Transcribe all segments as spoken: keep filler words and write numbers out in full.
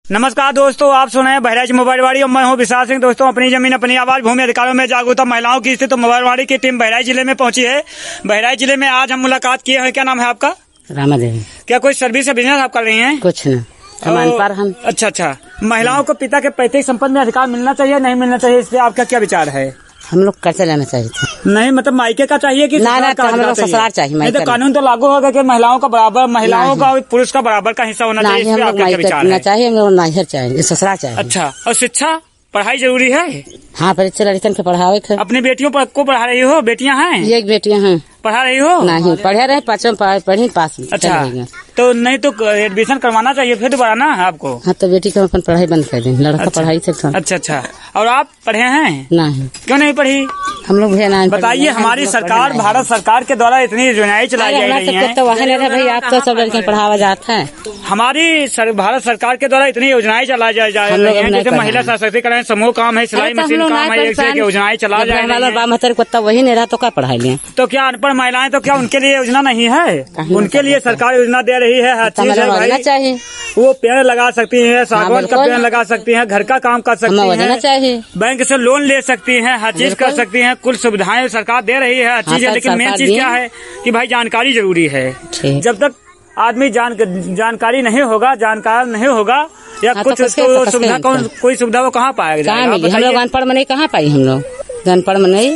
नमस्कार दोस्तों, आप सुन रहे हैं बहराइच मोबाइलवाड़ी और मैं हूं विशाल सिंह। दोस्तों, अपनी जमीन अपनी आवाज, भूमि अधिकारों में जागरूकता महिलाओं की स्थिति। तो मोबाइलवाड़ी की टीम बहराइच जिले में पहुंची है। बहराइच जिले में आज हम मुलाकात किए हैं। क्या नाम है आपका? रामा देवी। क्या कोई सर्विस या बिजनेस आप कर रही हैं? कुछ न पर हम। अच्छा अच्छा, महिलाओं को पिता के पैतृक संपत्ति में अधिकार मिलना चाहिए नहीं मिलना चाहिए, इस पे आपका क्या विचार है? हम लोग कर्जा लेना चाहिए थे। नहीं मतलब मायके का चाहिए कि ना ना, तो हम लोग ससुराल चाहिए। नहीं तो कानून तो लागू होगा कि महिलाओं का बराबर, महिलाओं का पुरुष का बराबर का हिस्सा होना चाहिए। हम लोग मायके चाहिए, हम लोग नाहिर चाहिए, ससुराल चाहिए। अच्छा, और शिक्षा पढ़ाई जरूरी है? हाँ, परीक्षा लड़कन के पढ़ावे थे। अपनी बेटियों पर को पढ़ा रही हो? बेटियां हैं? एक बेटियां हैं। पढ़ा रही हो? नहीं, पढ़े रहे, पांचवा पढ़ी पास। अच्छा, तो नहीं तो एडमिशन करवाना चाहिए फिर दोबारा ना आपको। हाँ, तो बेटी को अपन पढ़ाई बंद कर दें, लड़का अच्छा, पढ़ाई से। अच्छा अच्छा, और आप पढ़े हैं? नहीं। क्यों नहीं पढ़ी? हम लोग बताइए, हमारी सरकार, भारत सरकार के द्वारा इतनी योजनाएं चलाई जा रही हैं। तो वही नहीं भाई, आप तो सब लड़कियां पढ़ावा जाता है। हमारी सर, भारत सरकार के द्वारा इतनी योजनाएं चलाई जा रही हैं, जैसे महिला सशक्तिकरण, समूह काम है, सिलाई मशीन काम है, एक योजनाएं चला जा रही है। वही नहीं रहा तो क्या पढ़ाई लें? तो क्या अनपढ़ महिलाएं, तो क्या उनके लिए योजना नहीं है? उनके लिए सरकार योजना दे रही है, हर चीज है भाई। चाहिए वो पेड़ लगा सकती हैं, सागवान का पेड़ लगा सकती हैं, घर का काम कर सकती हैं, चाहिए बैंक से लोन ले सकती हैं, हर चीज कर सकती हैं। कुल सुविधाएं सरकार दे रही है, हर चीज है। लेकिन मेन चीज क्या है कि भाई जानकारी जरूरी है। जब तक आदमी जान जानकारी नहीं होगा, जानकार नहीं होगा या हाँ, कुछ तो तो सुविधा कौन, कोई सुविधा वो कहाँ पाएगा? हम लोग अनपढ़ में नहीं कहाँ पाई, हम लोग अनपढ़ में नहीं,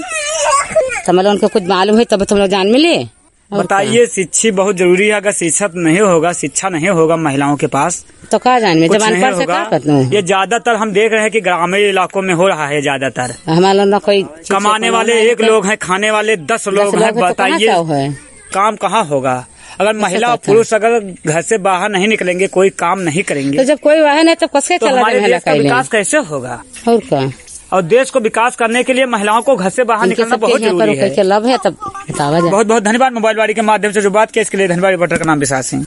तो मतलब उनको कुछ मालूम है तब तुम लोग जान मिले। बताइए, शिक्षा बहुत जरूरी है। अगर शिक्षा नहीं होगा, शिक्षा नहीं होगा महिलाओं के पास, तो क्या जान में जब अनपढ़ से क्या करते हैं? ये ज्यादातर हम देख रहे हैं कि ग्रामीण इलाकों में हो रहा है ज्यादातर। हमारे लोग कोई कमाने वाले एक लोग हैं, खाने वाले दस लोग हैं। बताइए काम कहाँ होगा? अगर महिला और पुरुष अगर घर से बाहर नहीं निकलेंगे, कोई काम नहीं करेंगे, तो जब कोई वह नहीं तो कैसे तो हमारे देश का विकास कैसे होगा? और क्या? और देश को विकास करने के लिए महिलाओं को घर से बाहर निकलना बहुत जरूरी है। लाभ है तब। बहुत बहुत धन्यवाद। मोबाइलवाड़ी के माध्यम से जो बात की, इसके लिए धन्यवाद। रिपोर्टर का नाम विशाल सिंह।